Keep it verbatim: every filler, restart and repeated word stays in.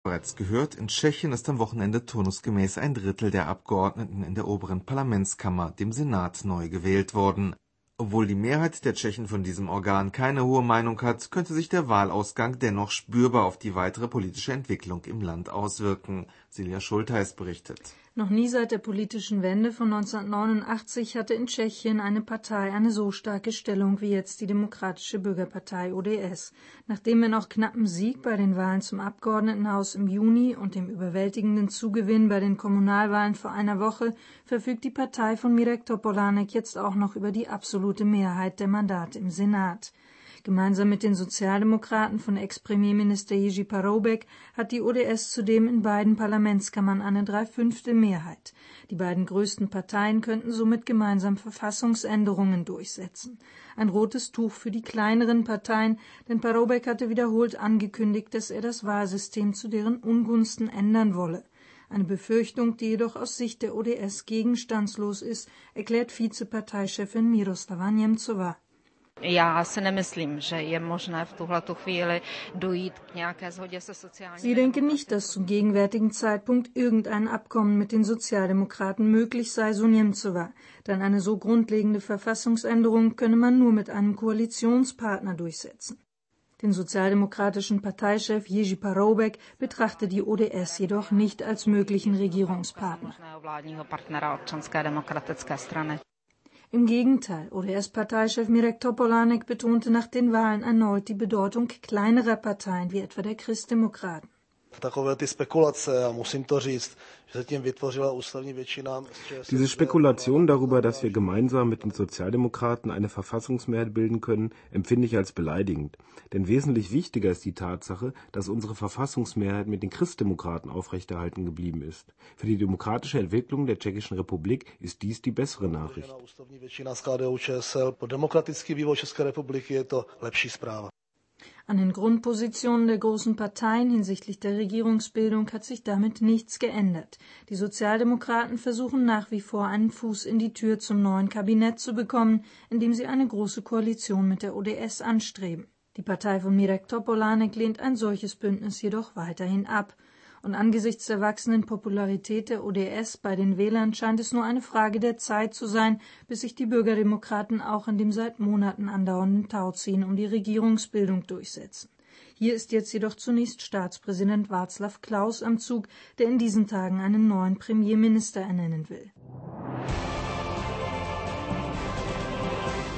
bereits gehört, in Tschechien ist am Wochenende turnusgemäß ein Drittel der Abgeordneten in der oberen Parlamentskammer, dem Senat, neu gewählt worden. Obwohl die Mehrheit der Tschechen von diesem Organ keine hohe Meinung hat, könnte sich der Wahlausgang dennoch spürbar auf die weitere politische Entwicklung im Land auswirken. Silja Schultheis berichtet. Noch nie seit der politischen Wende von neunzehnhundertneunundachtzig hatte in Tschechien eine Partei eine so starke Stellung wie jetzt die Demokratische Bürgerpartei O D S. Nach dem wenn auch knappen Sieg bei den Wahlen zum Abgeordnetenhaus im Juni und dem überwältigenden Zugewinn bei den Kommunalwahlen vor einer Woche verfügt die Partei von Mirek Topolánek jetzt auch noch über die absolute Mehrheit der Mandate im Senat. Gemeinsam mit den Sozialdemokraten von Ex-Premierminister Jiří Paroubek hat die O D S zudem in beiden Parlamentskammern eine Dreifünftel-Mehrheit. Die beiden größten Parteien könnten somit gemeinsam Verfassungsänderungen durchsetzen. Ein rotes Tuch für die kleineren Parteien, denn Paroubek hatte wiederholt angekündigt, dass er das Wahlsystem zu deren Ungunsten ändern wolle. Eine Befürchtung, die jedoch aus Sicht der O D S gegenstandslos ist, erklärt Vizeparteichefin Miroslava Němcová. Já si nemyslím, že je možné v tuhletu chvíli dojít k nějaké shodě se sociálními. Sie denken nicht, dass zum gegenwärtigen Zeitpunkt irgendein Abkommen mit den Sozialdemokraten möglich sei, so Němcová. Denn eine so grundlegende Verfassungsänderung könne man nur mit einem Koalitionspartner durchsetzen. Den sozialdemokratischen Parteichef Jiří Paroubek betrachtet die O D S jedoch nicht als möglichen Regierungspartner. Im Gegenteil, O D S-Parteichef Mirek Topolánek betonte nach den Wahlen erneut die Bedeutung kleinerer Parteien wie etwa der Christdemokraten. Diese Spekulation darüber, dass wir gemeinsam mit den Sozialdemokraten eine Verfassungsmehrheit bilden können, empfinde ich als beleidigend. Denn wesentlich wichtiger ist die Tatsache, dass unsere Verfassungsmehrheit mit den Christdemokraten aufrechterhalten geblieben ist. Für die demokratische Entwicklung der Tschechischen Republik ist dies die bessere Nachricht. An den Grundpositionen der großen Parteien hinsichtlich der Regierungsbildung hat sich damit nichts geändert. Die Sozialdemokraten versuchen nach wie vor einen Fuß in die Tür zum neuen Kabinett zu bekommen, indem sie eine große Koalition mit der O D S anstreben. Die Partei von Mirek Topolánek lehnt ein solches Bündnis jedoch weiterhin ab. Und angesichts der wachsenden Popularität der O D S bei den Wählern scheint es nur eine Frage der Zeit zu sein, bis sich die Bürgerdemokraten auch in dem seit Monaten andauernden Tauziehen um die Regierungsbildung durchsetzen. Hier ist jetzt jedoch zunächst Staatspräsident Václav Klaus am Zug, der in diesen Tagen einen neuen Premierminister ernennen will.